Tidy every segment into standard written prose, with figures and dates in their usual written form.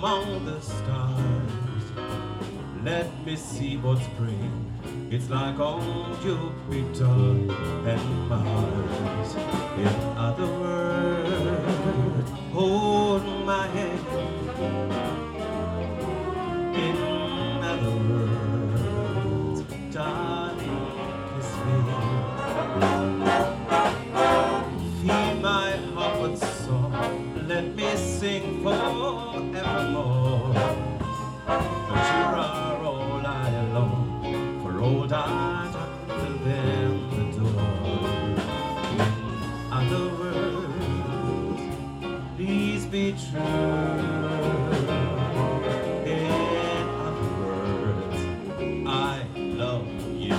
among the stars. Let me see what spring it's like on Jupiter and Mars. In other words, hold my hand. In other words, darling, kiss me. Feel my heart with song. Let me sing forevermore. But you are all I long for, old art till then the door. In other words, please be true. In other words, I love you.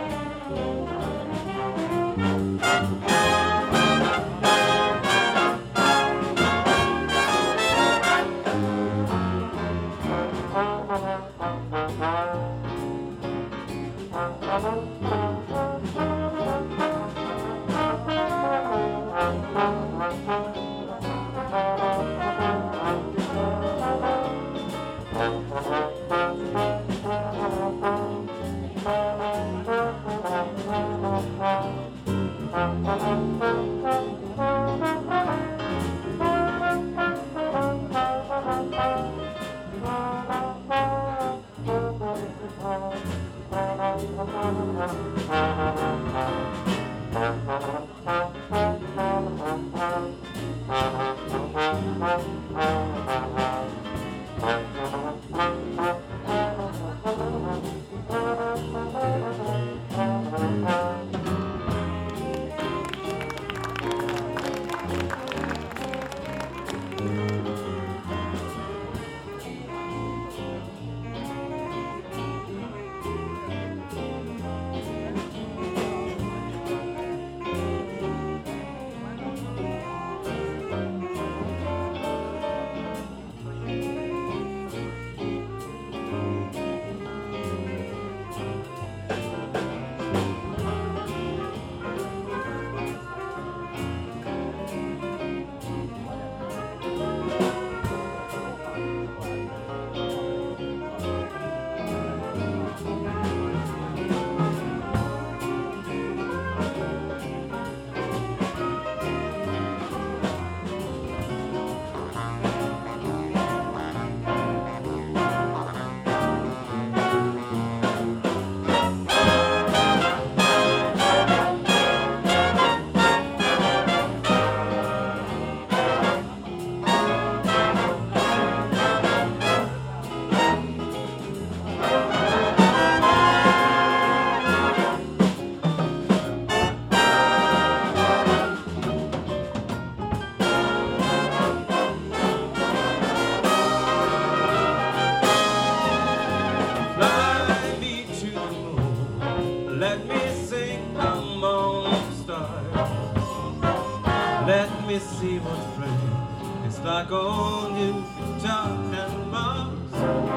Let me sing among the stars. Let me see what spring is like on Jupiter and Mars.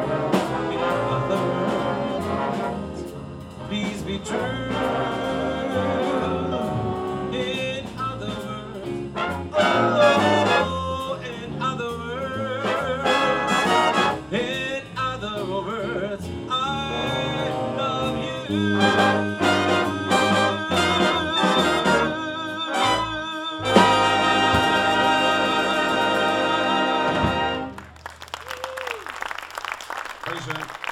In other words, please be true. In other words, oh, in other words, in other words, I love you. Appreciate it.